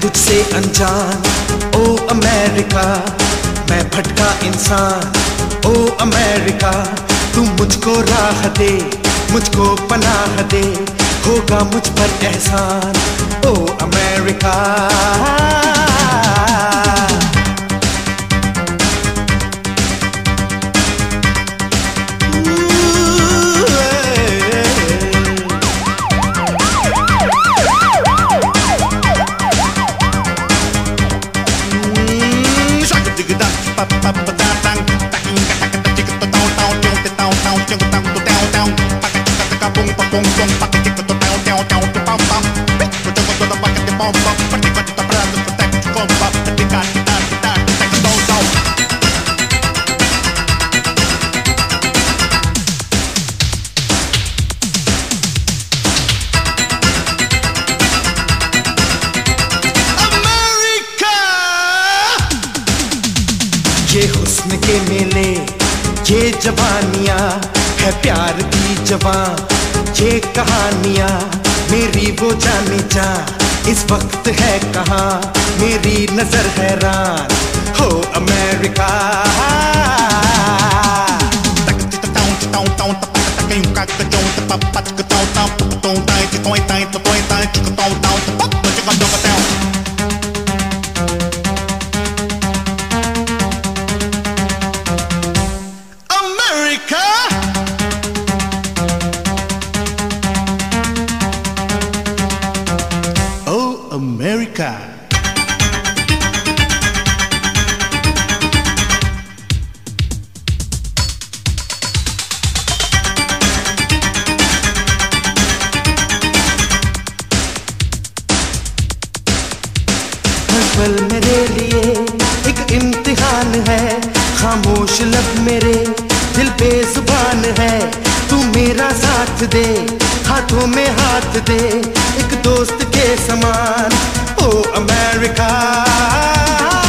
तुझसे अनजान ओ अमेरिका, मैं भटका इंसान ओ अमेरिका। तू मुझको राह दे, मुझको पनाह दे, होगा मुझ पर एहसान ओ अमेरिका। ये हुस्न के मेले, ये जवानियाँ है प्यार की जवान, ये कहानियाँ मेरी वो जाने जा इस वक्त है कहाँ, मेरी नजर हैरान हो अमेरिका। America. हर पल मेरे लिए एक इम्तिहान है, खामोश लब मेरे दिल पे जुबान है। तू मेरा साथ दे, हाथों में हाथ दे, एक दोस्त के समान ओ अमेरिका।